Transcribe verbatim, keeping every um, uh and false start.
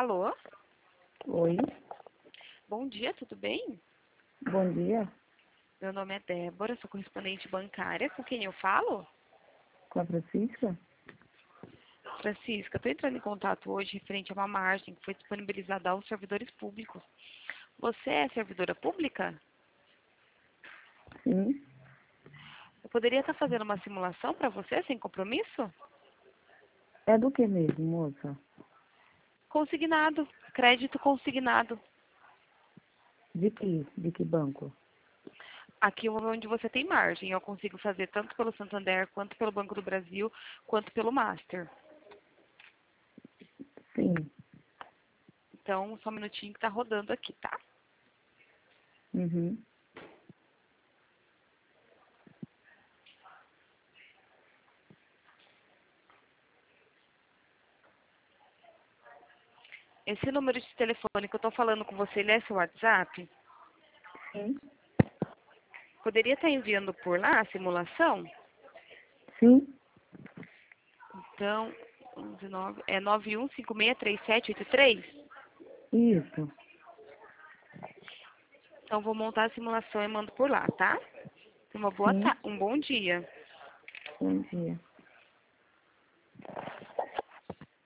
Alô? Oi, Bom dia, tudo bem? bom dia. Meu nome é Débora, sou correspondente bancária. Com quem eu falo? Com a Francisca? Francisca, estou entrando em contato hoje referente a uma margem que foi disponibilizada aos servidores públicos. Você é servidora pública? Sim. Eu poderia estar fazendo uma simulação para você, sem compromisso? É do que mesmo, moça? Consignado, crédito consignado. De que? De que banco? Aqui onde você tem margem, eu consigo fazer tanto pelo Santander, quanto pelo Banco do Brasil, quanto pelo Master. Sim. Então, só um minutinho que está rodando aqui, tá? Uhum. Esse número de telefone que eu estou falando com você, ele é seu WhatsApp? Sim. Poderia estar enviando por lá a simulação? Sim. Então, onze nove é nove um cinco seis três sete oito três? Isso. Então, vou montar a simulação e mando por lá, tá? Uma boa Sim. ta um bom dia. Bom dia.